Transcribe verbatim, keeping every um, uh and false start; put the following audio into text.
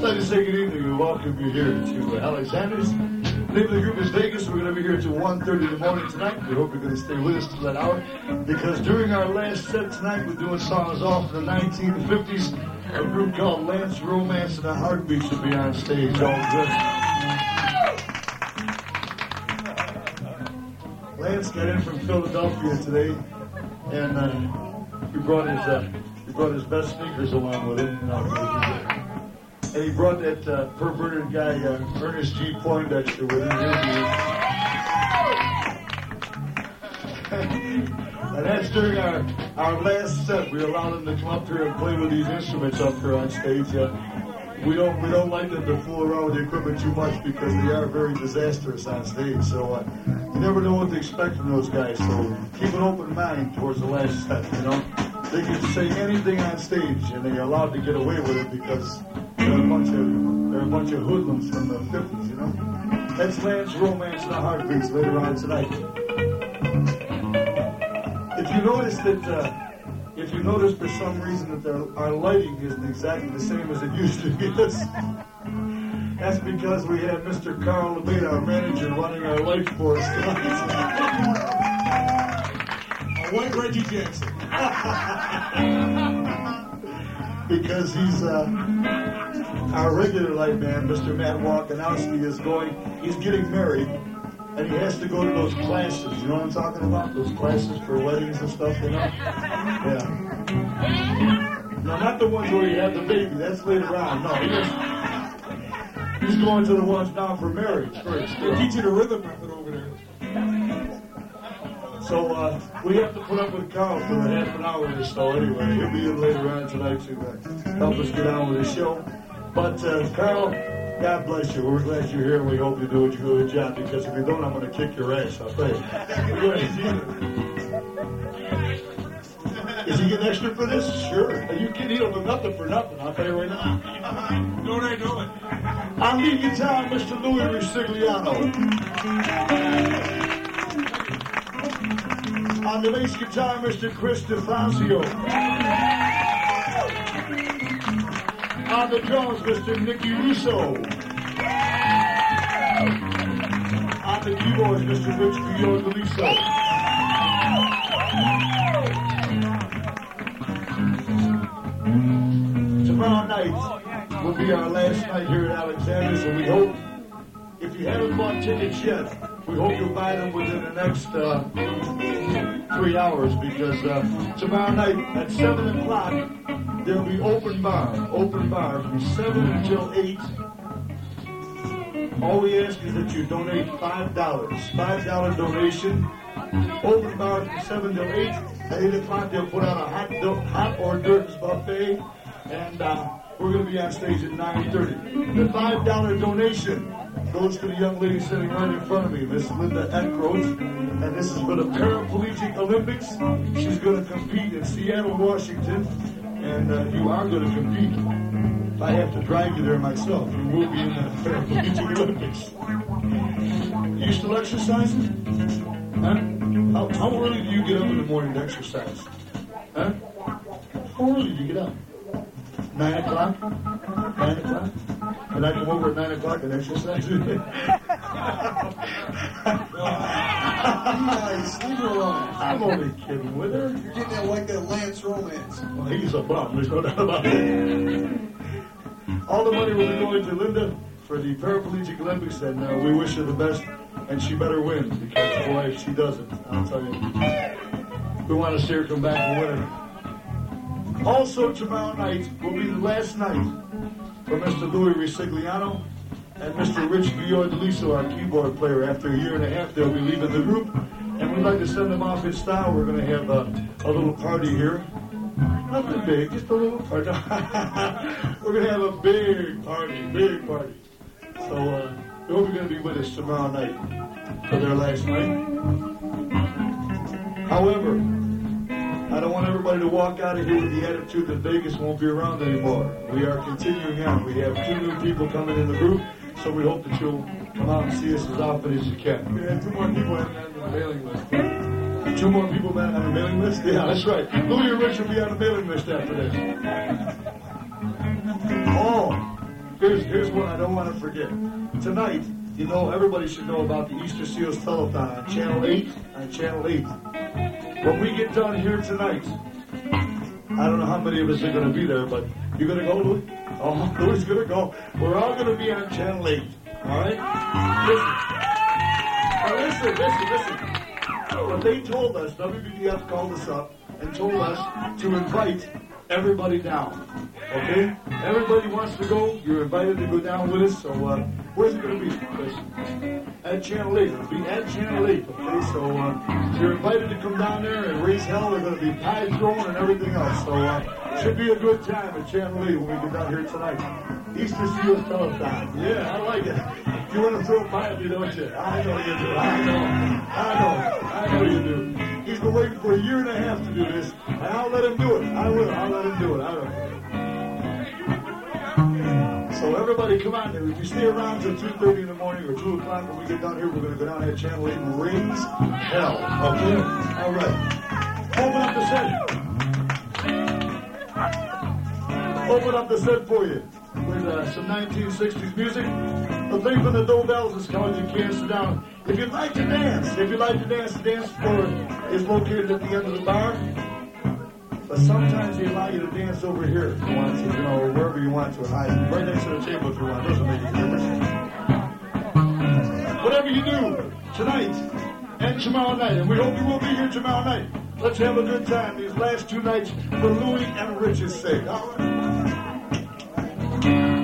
like to say good evening and welcome you here to Alexander's. The name of the group is Vegas. We're going to be here till one thirty in the morning tonight. We hope you're going to stay with us till that hour, because during our last set tonight, we're doing songs off from the nineteen fifties. A group called Lance Romance and the Heartbeats will be on stage all dressed. Lance got in from Philadelphia today, and uh, he brought his uh, he brought his best sneakers along with him. And he brought that uh, perverted guy, uh, Ernest G. Poindexter, with him. And that's during our, our last set. We allowed them to come up here and play with these instruments up here on stage. Uh, we don't we don't like them to fool around with the equipment too much because they are very disastrous on stage. So uh, you never know what to expect from those guys. So keep an open mind towards the last set. You know, they can say anything on stage, and they're allowed to get away with it because they're a bunch of they're a bunch of hoodlums from the fifties. You know, that's Lance Romance and the Heartbeats later on tonight. If you notice that, uh, if you notice for some reason that there, our lighting isn't exactly the same as it usually is, that's because we have Mister Carl LeBate, our manager, running our light for us tonight. A white Reggie Jackson. Because he's uh, our regular light man, Mister Matt Walkanowski, is going. He's getting married. And he has to go to those classes, you know what I'm talking about? Those classes for weddings and stuff, you know? Yeah. No, not the ones where you have the baby, that's later on. No, he just, he's going to the ones now for marriage first. They teach you the rhythm method over there. So uh, we have to put up with Carl for a half an hour or so anyway. He'll be in later on tonight to uh, help us get on with the show. But uh, Carl, God bless you. We're glad you're here, and we hope you do a good job, because if you don't, I'm going to kick your ass. I'll tell you. Is he getting extra for this? Sure. Are you kidding? He don't do nothing for nothing. I'll tell you right now. Don't I know it? On lead guitar, Mister Louis Ricigliano. On the bass guitar, Mister Chris DeFazio. On the drums, Mister Nicky Russo. On the keyboards, Mister Rich Fiordaliso. Tomorrow night will be our last night here at Alexander's, and we hope, if you haven't bought tickets yet, we hope you'll buy them within the next uh, three hours, because uh, tomorrow night at seven o'clock, there'll be open bar, open bar from seven until eight. All we ask is that you donate five dollars. five dollar donation. Open bar from seven till eight. At eight o'clock, they'll put on a hot, hot hors d'oeuvres buffet. And uh, we're going to be on stage at nine thirty. The five dollar donation goes to the young lady sitting right in front of me, Miss Linda Eckroth. And this is for the Paraplegic Olympics. She's going to compete in Seattle, Washington. And uh, you are going to compete. If I have to drag you there myself, you will be in the Paraplegic Olympics. You still exercising? Huh? How, how early do you get up in the morning to exercise? Huh? How early do you get up? Nine o'clock? Nine o'clock? And I come over at nine o'clock and exercise? Nice, leave her alone. I'm only kidding with her. You're getting that like that Lance Romance. Well, he's a bum, there's no doubt about it. All the money will be going to Linda for the Paraplegic Olympics, and uh, we wish her the best, and she better win, because, boy, if she doesn't, I'll tell you, we want to see her come back and win. Also, tomorrow night will be the last night for Mister Louis Ricigliano and Mister Rich Fiordaliso, our keyboard player. After a year and a half, they'll be leaving the group, and we'd like to send them off in style. We're going to have a, a little party here. Nothing big, just a little party. We're going to have a big party, big party. So, uh, they hope you're going to be with us tomorrow night for their last night. However, I don't want everybody to walk out of here with the attitude that Vegas won't be around anymore. We are continuing on. We have two new people coming in the group, so we hope that you'll come out and see us as often as you can. We have two more people on the mailing list. Two more people on the mailing list? Yeah, that's right. Louis and Rich will be on the mailing list after this. Oh, here's here's what I don't want to forget. Tonight, you know, everybody should know about the Easter Seals Telethon on Channel eight. On Channel eight. When we get done here tonight, I don't know how many of us are going to be there, but you're going to go, Louis? Oh, Louis is going to go. We're all going to be on Channel eight. All right? Listen. Now listen, listen, listen. But they told us, W B D F called us up and told us to invite everybody down. Okay? Everybody wants to go. You're invited to go down with us. So, uh, where's it going to be, Chris? At Channel eight. It'll be at Channel eight. Okay? So, uh, you're invited to come down there and raise hell. There's going to be pie throwing and everything else. So, uh, should be a good time at Channel eight when we get down here tonight. Easter Seals Telethon. Yeah, I like it. You want to throw a pie at me, don't you? I know you do. I know. I know. I know you do. He's been waiting for a year and a half to do this, and I'll let him do it. I will. I'll let him do it. I don't. So everybody, come on. If you stay around till two thirty in the morning or two o'clock when we get down here, we're going to go down at Channel eight and raise hell. Okay? All right. Open up the set. Open up the set for you with uh, some nineteen sixties music. The thing from the Dobells is called You Can't Sit Down. If you'd like to dance, if you'd like to dance, the dance floor is located at the end of the bar. But sometimes they allow you to dance over here if you want to, you know, wherever you want to. I, right next to the table if you want. It doesn't make any difference. Whatever you do, tonight and tomorrow night, and we hope you will be here tomorrow night. Let's have a good time these last two nights for Louis and Rich's sake. All right?